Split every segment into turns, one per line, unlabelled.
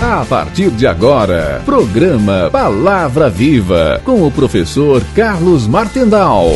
A partir de agora, programa Palavra Viva, com o professor Carlos Martendal.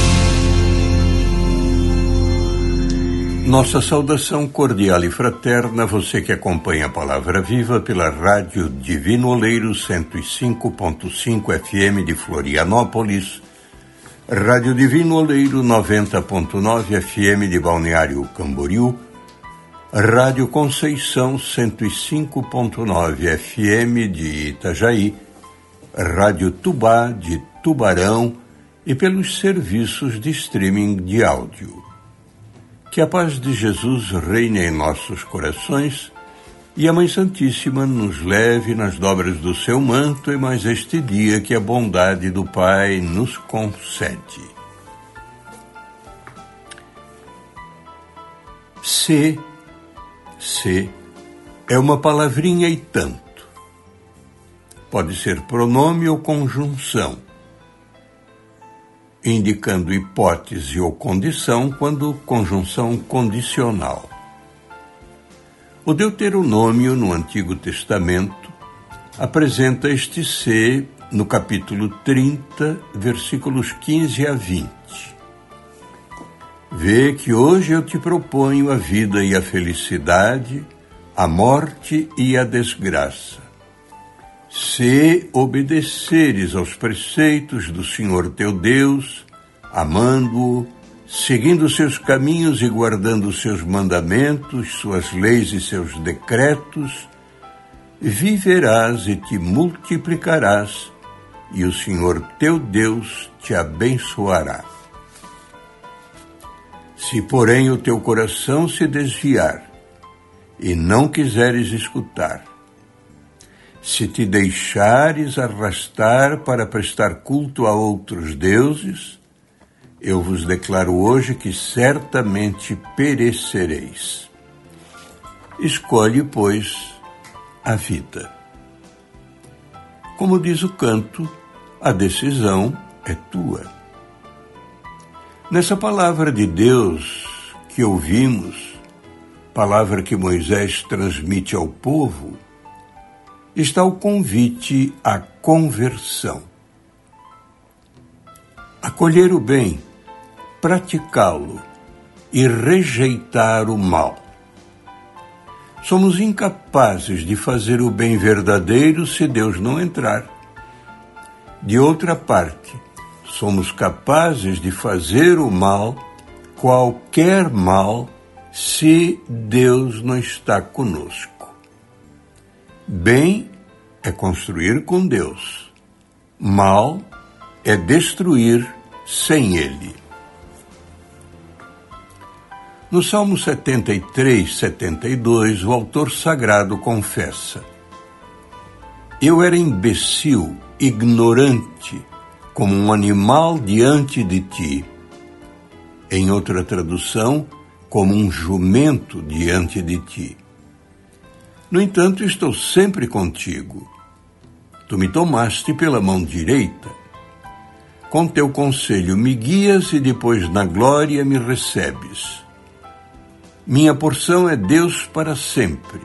Nossa saudação cordial e fraterna a você que acompanha a Palavra Viva pela Rádio Divino Oleiro 105.5 FM de Florianópolis, Rádio Divino Oleiro 90.9 FM de Balneário Camboriú, Rádio Conceição 105.9 FM de Itajaí, Rádio Tubá de Tubarão e pelos serviços de streaming de áudio. Que a paz de Jesus reine em nossos corações e a Mãe Santíssima nos leve nas dobras do seu manto e mais este dia que a bondade do Pai nos concede. Se é uma palavrinha e tanto. Pode ser pronome ou conjunção, indicando hipótese ou condição quando conjunção condicional. O Deuteronômio, no Antigo Testamento, apresenta este se no capítulo 30, versículos 15 a 20. Vê que hoje eu te proponho a vida e a felicidade, a morte e a desgraça. Se obedeceres aos preceitos do Senhor teu Deus, amando-o, seguindo seus caminhos e guardando seus mandamentos, suas leis e seus decretos, viverás e te multiplicarás, e o Senhor teu Deus te abençoará. Se, porém, o teu coração se desviar e não quiseres escutar, se te deixares arrastar para prestar culto a outros deuses, eu vos declaro hoje que certamente perecereis. Escolhe, pois, a vida. Como diz o canto, a decisão é tua. Nessa palavra de Deus que ouvimos, palavra que Moisés transmite ao povo, está o convite à conversão. Acolher o bem, praticá-lo e rejeitar o mal. Somos incapazes de fazer o bem verdadeiro se Deus não entrar. De outra parte, somos capazes de fazer o mal, qualquer mal, se Deus não está conosco. Bem é construir com Deus. Mal é destruir sem Ele. No Salmo 73, 72, o autor sagrado confessa: eu era imbecil, ignorante, como um animal diante de ti. Em outra tradução, como um jumento diante de ti. No entanto, estou sempre contigo. Tu me tomaste pela mão direita. Com teu conselho me guias e depois na glória me recebes. Minha porção é Deus para sempre.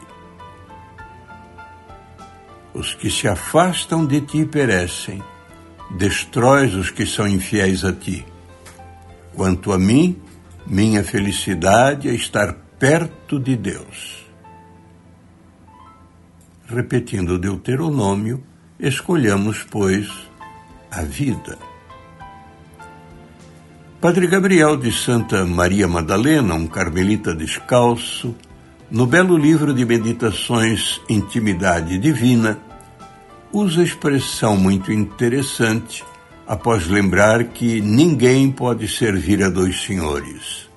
Os que se afastam de ti perecem. Destróis os que são infiéis a ti. Quanto a mim, minha felicidade é estar perto de Deus. Repetindo o Deuteronômio, escolhamos, pois, a vida. Padre Gabriel de Santa Maria Madalena, um carmelita descalço, no belo livro de meditações Intimidade Divina, usa expressão muito interessante após lembrar que ninguém pode servir a dois senhores.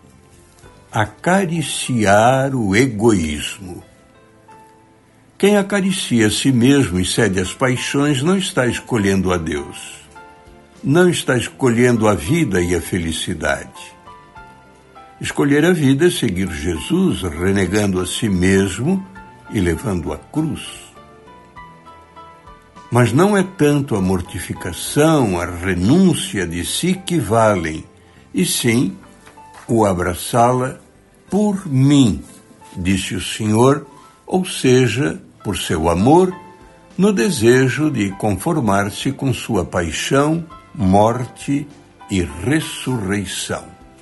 Acariciar o egoísmo. Quem acaricia a si mesmo e cede às paixões não está escolhendo a Deus. Não está escolhendo a vida e a felicidade. Escolher a vida é seguir Jesus, renegando a si mesmo e levando a cruz. Mas não é tanto a mortificação, a renúncia de si que valem, e sim o abraçá-la por mim, disse o Senhor, ou seja, por seu amor, no desejo de conformar-se com sua paixão, morte e ressurreição.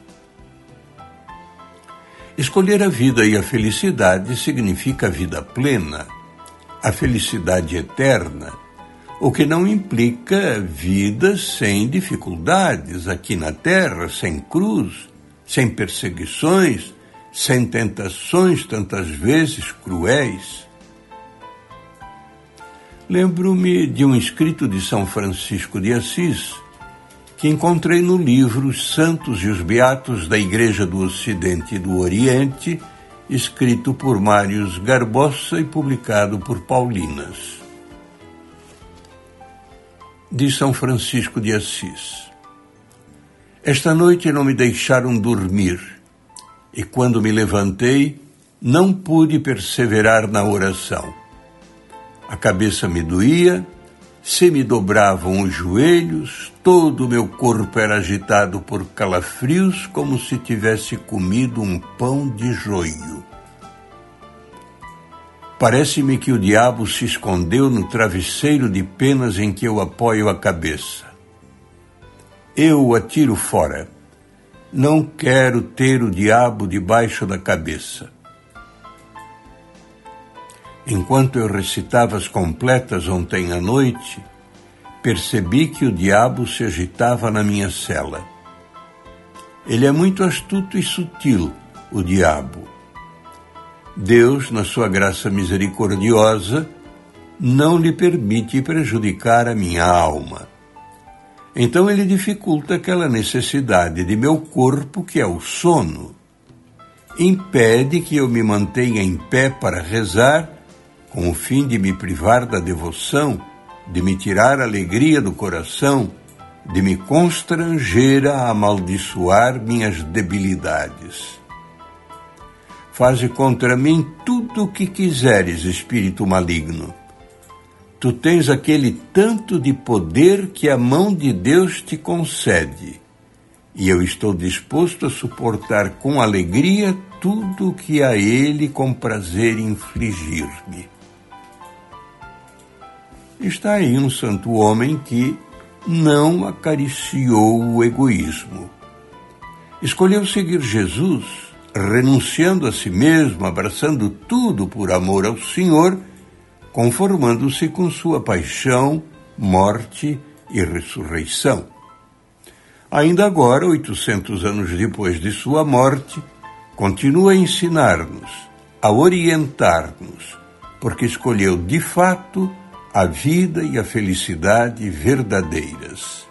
Escolher a vida e a felicidade significa a vida plena, a felicidade eterna, o que não implica vida sem dificuldades aqui na terra, sem cruz, sem perseguições, sem tentações tantas vezes cruéis. Lembro-me de um escrito de São Francisco de Assis, que encontrei no livro Os Santos e os Beatos da Igreja do Ocidente e do Oriente, escrito por Mários Garbosa e publicado por Paulinas. De São Francisco de Assis: esta noite não me deixaram dormir, e quando me levantei, não pude perseverar na oração. A cabeça me doía, se me dobravam os joelhos, todo o meu corpo era agitado por calafrios, como se tivesse comido um pão de joio. Parece-me que o diabo se escondeu no travesseiro de penas em que eu apoio a cabeça. Eu o atiro fora. Não quero ter o diabo debaixo da cabeça. Enquanto eu recitava as completas ontem à noite, percebi que o diabo se agitava na minha cela. Ele é muito astuto e sutil, o diabo. Deus, na sua graça misericordiosa, não lhe permite prejudicar a minha alma. Então ele dificulta aquela necessidade de meu corpo, que é o sono. Impede que eu me mantenha em pé para rezar, com o fim de me privar da devoção, de me tirar a alegria do coração, de me constranger a amaldiçoar minhas debilidades. Faze contra mim tudo o que quiseres, espírito maligno. Tu tens aquele tanto de poder que a mão de Deus te concede, e eu estou disposto a suportar com alegria tudo o que a ele com prazer infligir-me. Está aí um santo homem que não acariciou o egoísmo. Escolheu seguir Jesus, renunciando a si mesmo, abraçando tudo por amor ao Senhor, conformando-se com sua paixão, morte e ressurreição. Ainda agora, 800 anos depois de sua morte, continua a ensinar-nos, a orientar-nos, porque escolheu de fato a vida e a felicidade verdadeiras.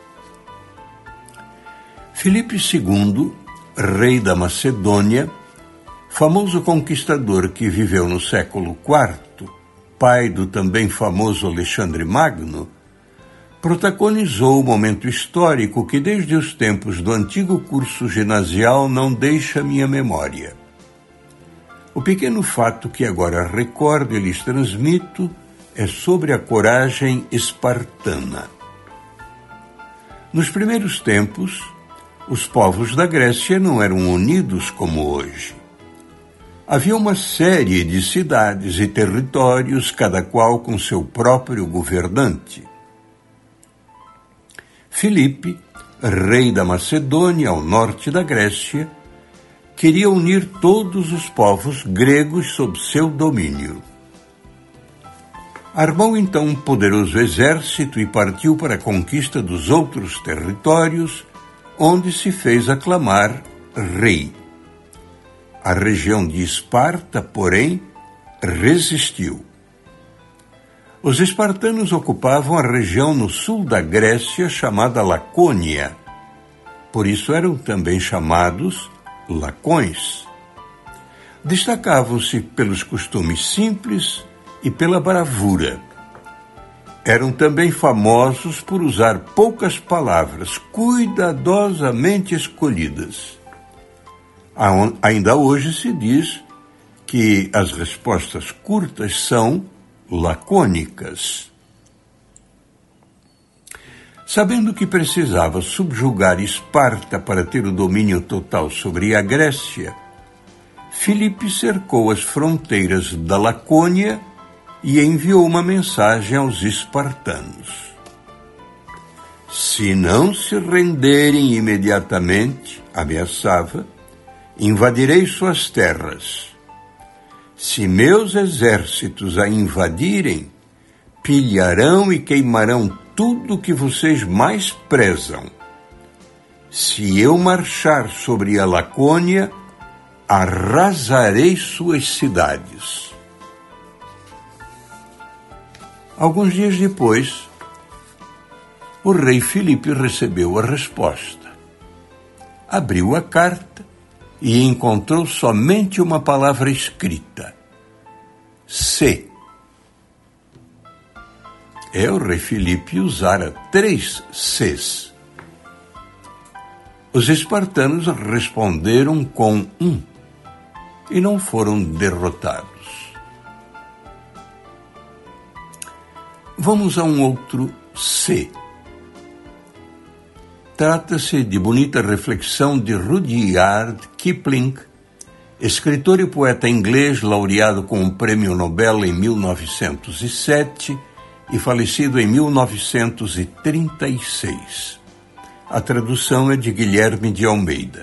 Filipe II, rei da Macedônia, famoso conquistador que viveu no século IV, pai do também famoso Alexandre Magno, protagonizou o momento histórico que desde os tempos do antigo curso ginasial não deixa minha memória. O pequeno fato que agora recordo e lhes transmito é sobre a coragem espartana. Nos primeiros tempos, os povos da Grécia não eram unidos como hoje. Havia uma série de cidades e territórios, cada qual com seu próprio governante. Filipe, rei da Macedônia, ao norte da Grécia, queria unir todos os povos gregos sob seu domínio. Armou então um poderoso exército e partiu para a conquista dos outros territórios, onde se fez aclamar rei. A região de Esparta, porém, resistiu. Os espartanos ocupavam a região no sul da Grécia chamada Lacônia. Por isso eram também chamados lacões. Destacavam-se pelos costumes simples e pela bravura. Eram também famosos por usar poucas palavras, cuidadosamente escolhidas. Ainda hoje se diz que as respostas curtas são lacônicas. Sabendo que precisava subjugar Esparta para ter o domínio total sobre a Grécia, Filipe cercou as fronteiras da Lacônia e enviou uma mensagem aos espartanos. Se não se renderem imediatamente, ameaçava, invadirei suas terras. Se meus exércitos a invadirem, pilharão e queimarão tudo que vocês mais prezam. Se eu marchar sobre a Lacônia, arrasarei suas cidades. Alguns dias depois, o rei Filipe recebeu a resposta. Abriu a carta e encontrou somente uma palavra escrita: se. O rei Filipe usara 3 Cs. Os espartanos responderam com 1 e não foram derrotados. Vamos a um outro C. Trata-se de bonita reflexão de Rudyard Kipling, escritor e poeta inglês laureado com o Prêmio Nobel em 1907 e falecido em 1936. A tradução é de Guilherme de Almeida.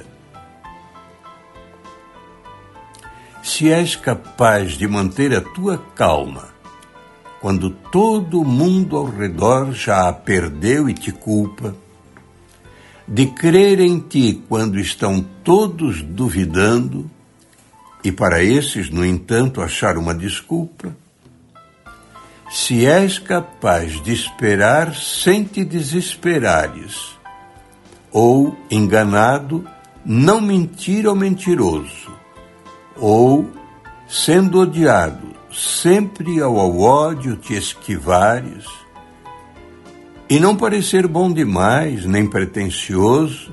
Se és capaz de manter a tua calma quando todo mundo ao redor já a perdeu e te culpa, de crer em ti quando estão todos duvidando, e para esses, no entanto, achar uma desculpa, se és capaz de esperar sem te desesperares, ou, enganado, não mentir ao mentiroso, ou, sendo odiado, sempre ao ódio te esquivares, e não parecer bom demais, nem pretensioso,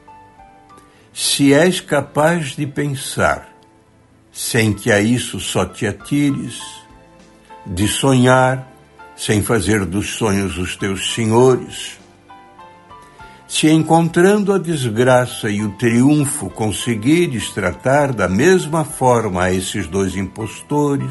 se és capaz de pensar, sem que a isso só te atires, de sonhar, sem fazer dos sonhos os teus senhores, se encontrando a desgraça e o triunfo conseguires tratar da mesma forma a esses 2 impostores,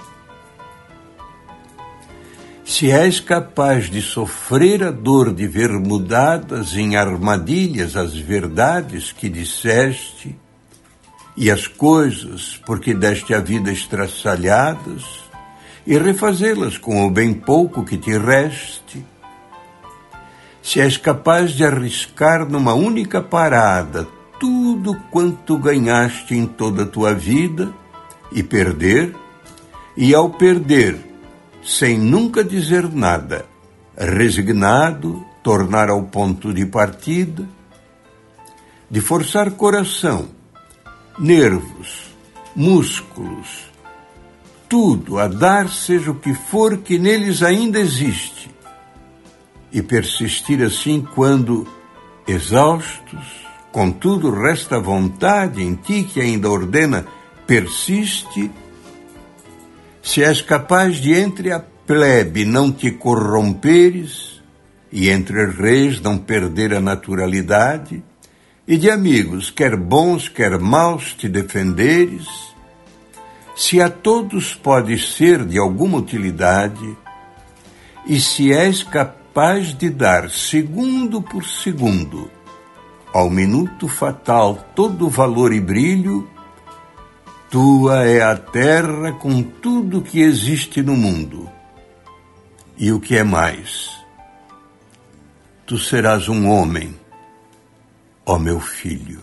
se és capaz de sofrer a dor de ver mudadas em armadilhas as verdades que disseste e as coisas porque deste a vida estraçalhadas e refazê-las com o bem pouco que te reste, se és capaz de arriscar numa única parada tudo quanto ganhaste em toda a tua vida e perder, e ao perder, sem nunca dizer nada, resignado, tornar ao ponto de partida, de forçar coração, nervos, músculos, tudo a dar seja o que for que neles ainda existe, e persistir assim quando, exaustos, contudo resta vontade em ti que ainda ordena, persiste, se és capaz de entre a plebe não te corromperes, e entre reis não perder a naturalidade, e de amigos, quer bons, quer maus, te defenderes, se a todos podes ser de alguma utilidade, e se és capaz de dar, segundo por segundo, ao minuto fatal todo valor e brilho, tua é a terra com tudo que existe no mundo. E o que é mais? Tu serás um homem, ó meu filho.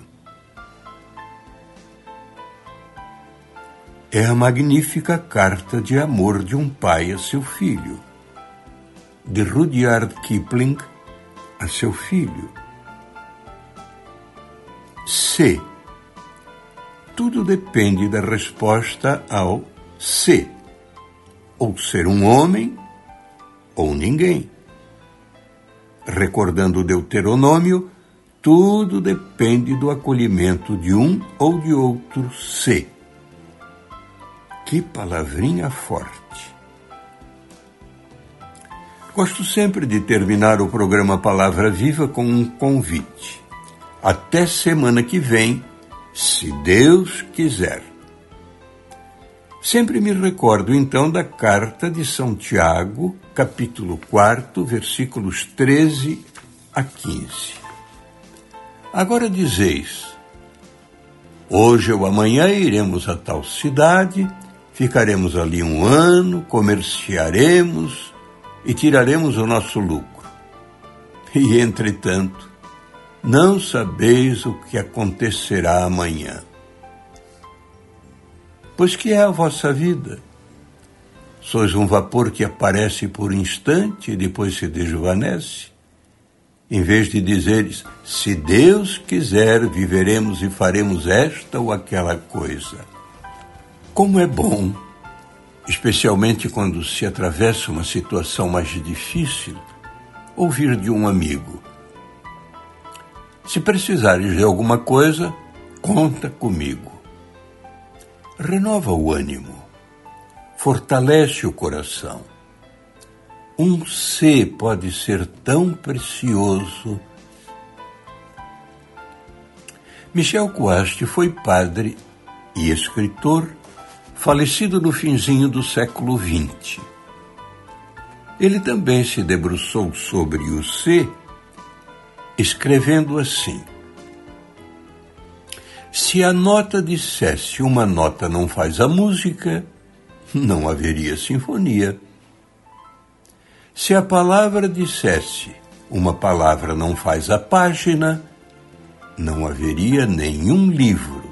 É a magnífica carta de amor de um pai a seu filho, de Rudyard Kipling a seu filho. Se. Tudo depende da resposta ao se. Ou ser um homem, ou ninguém. Recordando o Deuteronômio, tudo depende do acolhimento de um ou de outro se. Que palavrinha forte. Gosto sempre de terminar o programa Palavra Viva com um convite. Até semana que vem, se Deus quiser. Sempre me recordo, então, da carta de São Tiago, capítulo 4, versículos 13 a 15. Agora dizeis: hoje ou amanhã iremos a tal cidade, ficaremos ali 1 ano, comerciaremos e tiraremos o nosso lucro. E, entretanto, não sabeis o que acontecerá amanhã. Pois que é a vossa vida? Sois um vapor que aparece por instante e depois se desvanece? Em vez de dizeres, se Deus quiser, viveremos e faremos esta ou aquela coisa. Como é bom, especialmente quando se atravessa uma situação mais difícil, ouvir de um amigo: se precisares de alguma coisa, conta comigo. Renova o ânimo, fortalece o coração. Um ser pode ser tão precioso. Michel Quast foi padre e escritor, falecido no finzinho do século XX. Ele também se debruçou sobre o ser, escrevendo assim: se a nota dissesse uma nota não faz a música, não haveria sinfonia. Se a palavra dissesse uma palavra não faz a página, não haveria nenhum livro.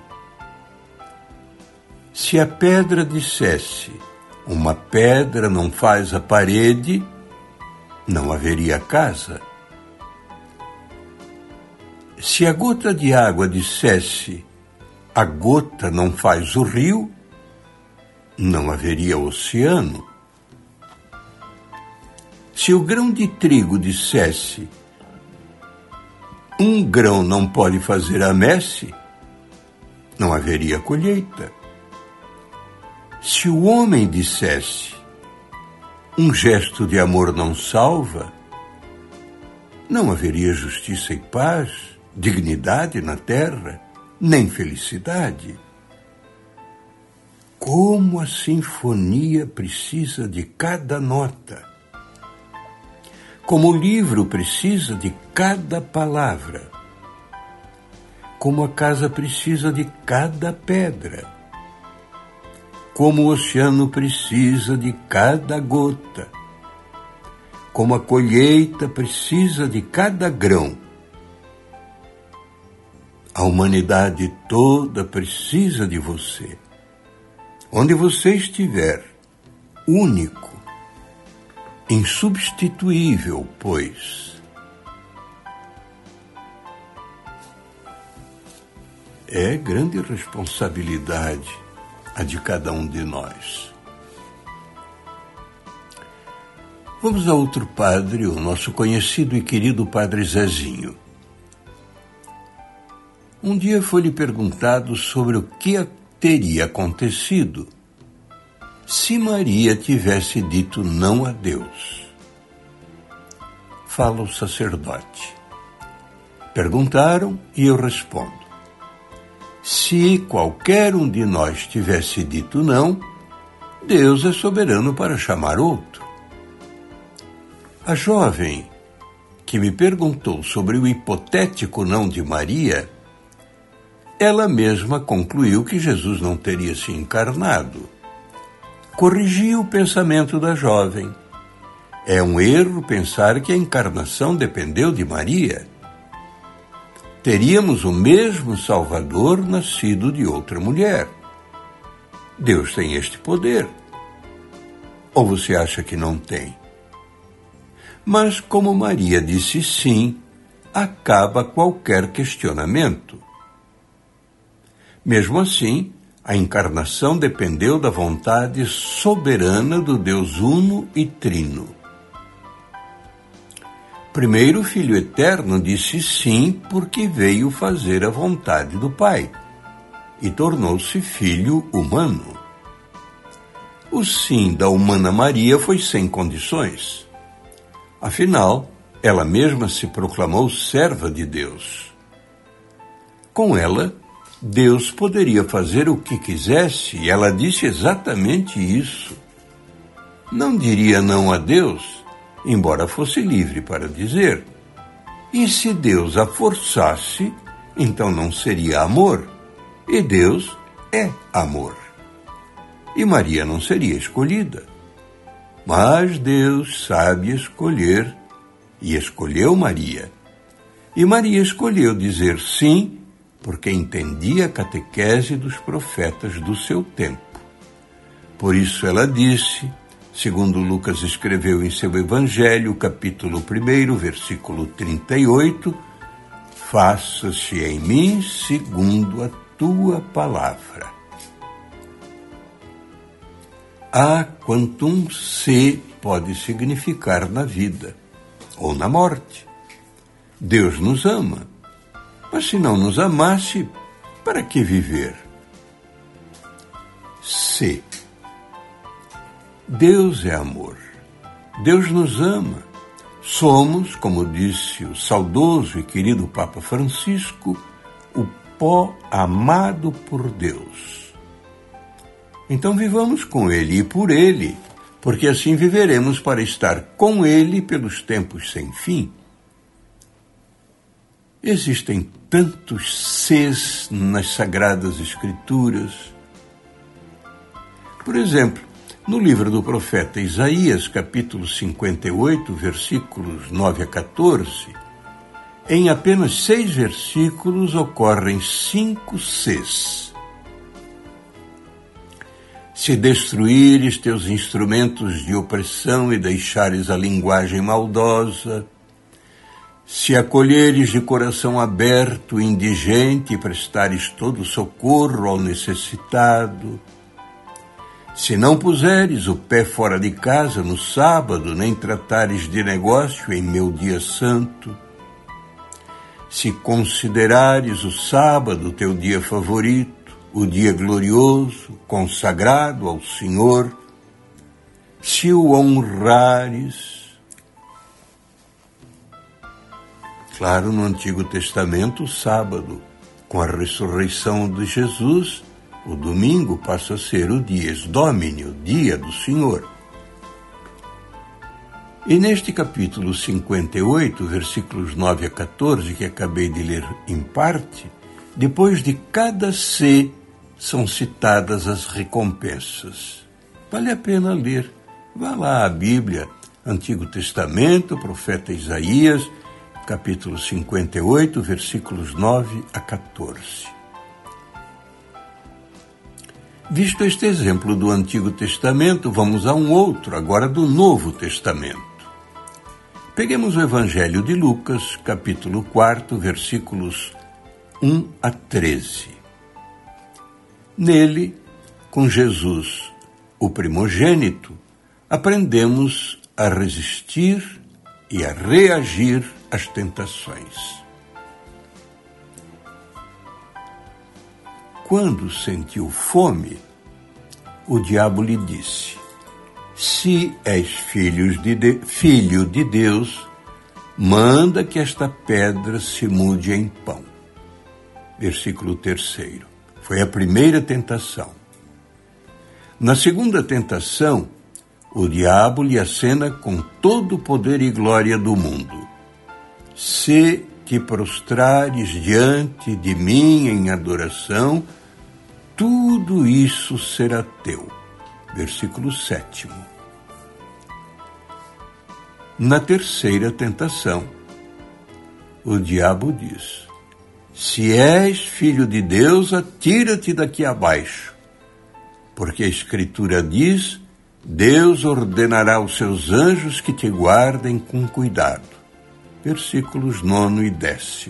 Se a pedra dissesse uma pedra não faz a parede, não haveria casa. Se a gota de água dissesse a gota não faz o rio, não haveria oceano. Se o grão de trigo dissesse um grão não pode fazer a messe, não haveria colheita. Se o homem dissesse um gesto de amor não salva, não haveria justiça e paz, dignidade na terra, nem felicidade. Como a sinfonia precisa de cada nota, como o livro precisa de cada palavra, como a casa precisa de cada pedra, como o oceano precisa de cada gota, como a colheita precisa de cada grão. A humanidade toda precisa de você. Onde você estiver, único, insubstituível, pois. É grande responsabilidade a de cada um de nós. Vamos a outro padre, o nosso conhecido e querido Padre Zezinho. Um dia foi-lhe perguntado sobre o que teria acontecido se Maria tivesse dito não a Deus. Fala o sacerdote. Perguntaram e eu respondo: se qualquer um de nós tivesse dito não, Deus é soberano para chamar outro. A jovem que me perguntou sobre o hipotético não de Maria, ela mesma concluiu que Jesus não teria se encarnado. Corrigiu o pensamento da jovem. É um erro pensar que a encarnação dependeu de Maria. Teríamos o mesmo Salvador nascido de outra mulher. Deus tem este poder. Ou você acha que não tem? Mas como Maria disse sim, acaba qualquer questionamento. Mesmo assim, a encarnação dependeu da vontade soberana do Deus Uno e Trino. Primeiro, o Filho Eterno disse sim porque veio fazer a vontade do Pai e tornou-se Filho humano. O sim da humana Maria foi sem condições. Afinal, ela mesma se proclamou serva de Deus. Com ela, Deus poderia fazer o que quisesse, e ela disse exatamente isso. Não diria não a Deus, embora fosse livre para dizer. E se Deus a forçasse, então não seria amor. E Deus é amor. E Maria não seria escolhida. Mas Deus sabe escolher, e escolheu Maria. E Maria escolheu dizer sim, porque entendia a catequese dos profetas do seu tempo. Por isso ela disse, segundo Lucas escreveu em seu Evangelho, capítulo 1, versículo 38, faça-se em mim segundo a tua palavra. Há quantum se pode significar na vida ou na morte. Deus nos ama, mas se não nos amasse, para que viver? Se Deus é amor, Deus nos ama. Somos, como disse o saudoso e querido Papa Francisco, o pó amado por Deus. Então vivamos com Ele e por Ele, porque assim viveremos para estar com Ele pelos tempos sem fim. Existem tantos ses nas Sagradas Escrituras. Por exemplo, no livro do profeta Isaías, capítulo 58, versículos 9 a 14, em apenas 6 versículos ocorrem 5 ses. Se destruíres teus instrumentos de opressão e deixares a linguagem maldosa, se acolheres de coração aberto o indigente e prestares todo socorro ao necessitado, se não puseres o pé fora de casa no sábado, nem tratares de negócio em meu dia santo, se considerares o sábado teu dia favorito, o dia glorioso, consagrado ao Senhor, se o honrares. Claro, no Antigo Testamento, o sábado, com a ressurreição de Jesus, o domingo passa a ser o dies Domini, o dia do Senhor. E neste capítulo 58, versículos 9 a 14, que acabei de ler em parte, depois de cada se, são citadas as recompensas. Vale a pena ler. Vá lá a Bíblia, Antigo Testamento, profeta Isaías, capítulo 58, versículos 9 a 14. Visto este exemplo do Antigo Testamento, vamos a um outro, agora do Novo Testamento. Peguemos o Evangelho de Lucas, capítulo 4, versículos 1 a 13. Nele, com Jesus, o primogênito, aprendemos a resistir e a reagir às tentações. Quando sentiu fome, o diabo lhe disse: se és filho de Deus, manda que esta pedra se mude em pão. Versículo 3. Foi a primeira tentação. Na segunda tentação, o diabo lhe acena com todo o poder e glória do mundo. Se te prostrares diante de mim em adoração, tudo isso será teu. Versículo 7. Na terceira tentação, o diabo diz: se és filho de Deus, atira-te daqui abaixo, porque a Escritura diz: Deus ordenará aos seus anjos que te guardem com cuidado. Versículos 9 e 10.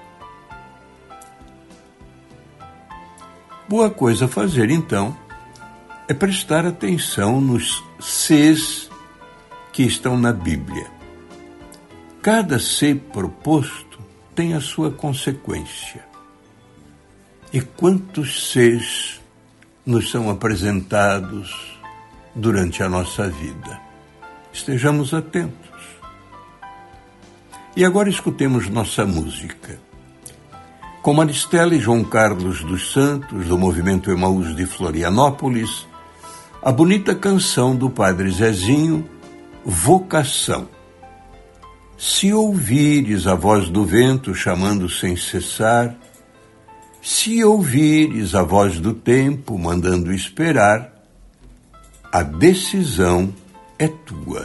Boa coisa a fazer, então, é prestar atenção nos ses que estão na Bíblia. Cada se proposto tem a sua consequência. E quantos ses nos são apresentados durante a nossa vida? Estejamos atentos. E agora escutemos nossa música. com Maristela e João Carlos dos Santos, do Movimento Emaús de Florianópolis, a bonita canção do Padre Zezinho, Vocação. Se ouvires a voz do vento chamando sem cessar, se ouvires a voz do tempo mandando esperar, a decisão é tua.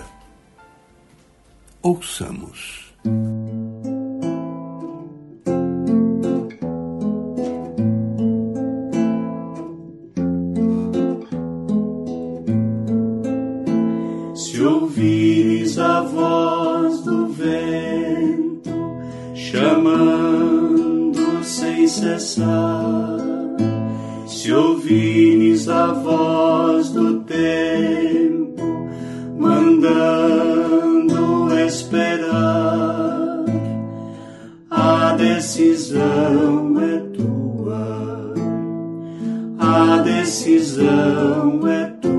Ouçamos.
Se ouvires a voz do vento chamando sem cessar, se ouvires a voz do tempo mandando esperar, a decisão é tua, a decisão é tua.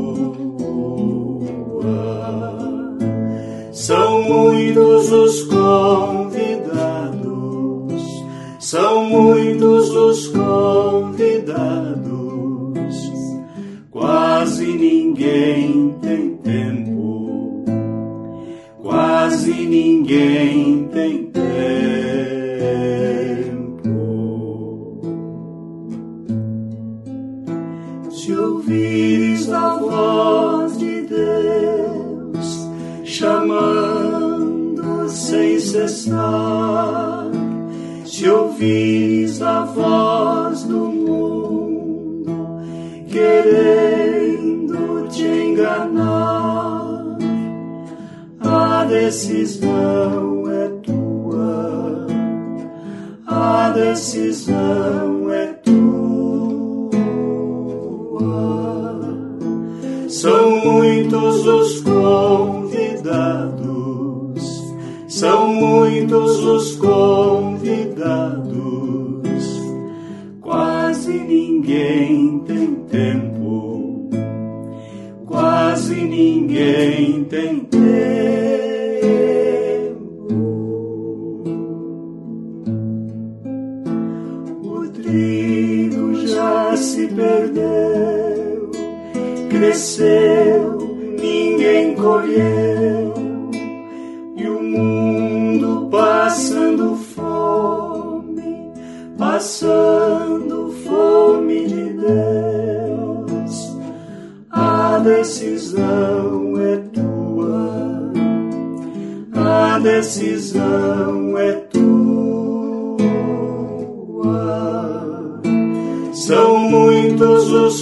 São muitos os convidados, são muitos os convidados, quase ninguém tem tempo, quase ninguém tem tempo. Se ouvires a voz de Deus chamando sem cessar, se ouvires a voz do mundo querendo te enganar, a decisão é tua, a decisão é tua. São muitos os convidados, são muitos os convidados, quase ninguém tem tempo, quase ninguém tem tempo. O trigo já se perdeu, cresceu, ninguém colheu, e o mundo passando fome, passando fome de Deus. A decisão é tua, a decisão é tua. São muitos os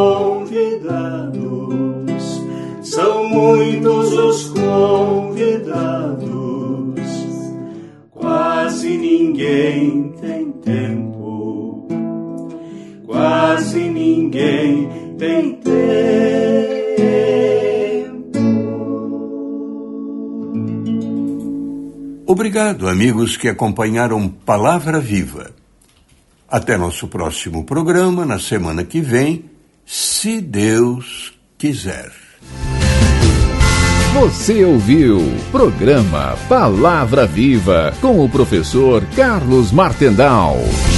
convidados, são muitos os convidados, quase ninguém tem tempo, quase ninguém tem tempo.
Obrigado, amigos que acompanharam Palavra Viva. Até nosso próximo programa, na semana que vem, se Deus quiser.
Você ouviu programa Palavra Viva com o professor Carlos Martendal.